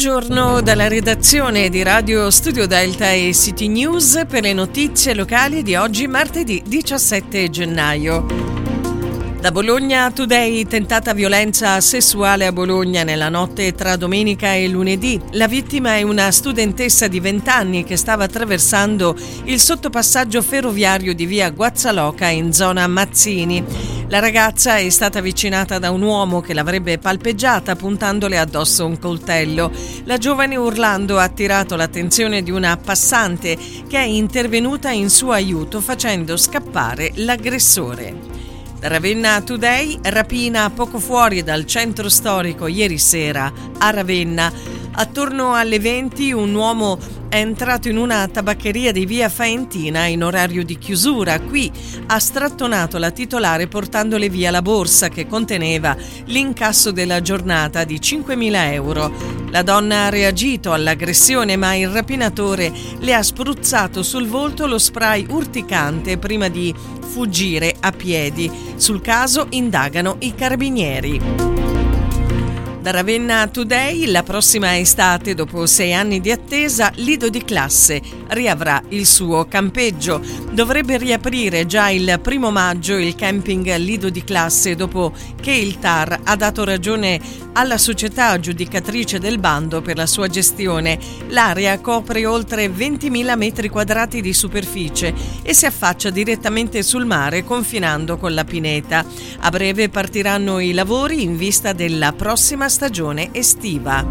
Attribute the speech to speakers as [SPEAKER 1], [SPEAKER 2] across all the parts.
[SPEAKER 1] Buongiorno dalla redazione di Radio Studio Delta e City News per le notizie locali di oggi, martedì 17 gennaio. Da Bologna Today, tentata violenza sessuale a Bologna nella notte tra domenica e lunedì. La vittima è una studentessa di 20 anni che stava attraversando il sottopassaggio ferroviario di via Guazzaloca in zona Mazzini. La ragazza è stata avvicinata da un uomo che l'avrebbe palpeggiata puntandole addosso un coltello. La giovane, urlando, ha attirato l'attenzione di una passante che è intervenuta in suo aiuto facendo scappare l'aggressore. Da Ravenna Today, rapina poco fuori dal centro storico ieri sera a Ravenna. Attorno alle 20 un uomo è entrato in una tabaccheria di via Faentina in orario di chiusura. Qui ha strattonato la titolare portandole via la borsa che conteneva l'incasso della giornata di 5.000 euro. La donna ha reagito all'aggressione, ma il rapinatore le ha spruzzato sul volto lo spray urticante prima di fuggire a piedi. Sul caso indagano i carabinieri. Da Ravenna Today, la prossima estate, dopo 6 anni di attesa, Lido di Classe riavrà il suo campeggio. Dovrebbe riaprire già il 1 maggio il camping Lido di Classe dopo che il TAR ha dato ragione alla società aggiudicatrice del bando per la sua gestione. L'area copre oltre 20.000 metri quadrati di superficie e si affaccia direttamente sul mare, confinando con la pineta. A breve partiranno i lavori in vista della prossima stagione estiva.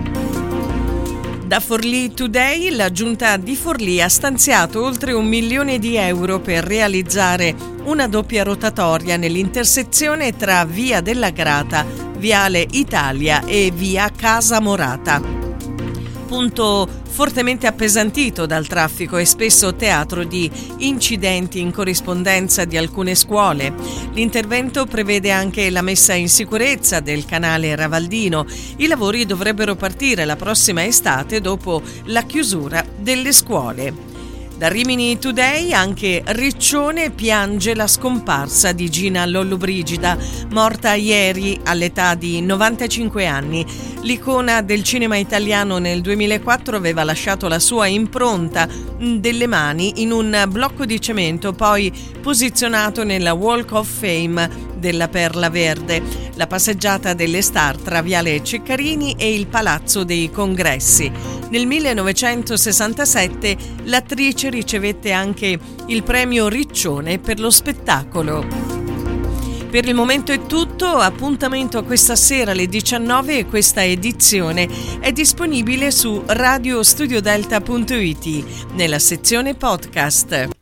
[SPEAKER 1] Da Forlì Today, la giunta di Forlì ha stanziato oltre 1 milione di euro per realizzare una doppia rotatoria nell'intersezione tra Via della Grata, Viale Italia e Via Casa Morata. Punto fortemente appesantito dal traffico e spesso teatro di incidenti in corrispondenza di alcune scuole. L'intervento prevede anche la messa in sicurezza del canale Ravaldino. I lavori dovrebbero partire la prossima estate dopo la chiusura delle scuole. Da Rimini Today, anche Riccione piange la scomparsa di Gina Lollobrigida, morta ieri all'età di 95 anni. L'icona del cinema italiano nel 2004 aveva lasciato la sua impronta delle mani in un blocco di cemento, poi posizionato nella Walk of Fame della Perla Verde, la passeggiata delle star tra Viale Ceccarini e il Palazzo dei Congressi. Nel 1967 l'attrice ricevette anche il premio Riccione per lo spettacolo. Per il momento è tutto, appuntamento a questa sera alle 19 e questa edizione è disponibile su radiostudiodelta.it nella sezione podcast.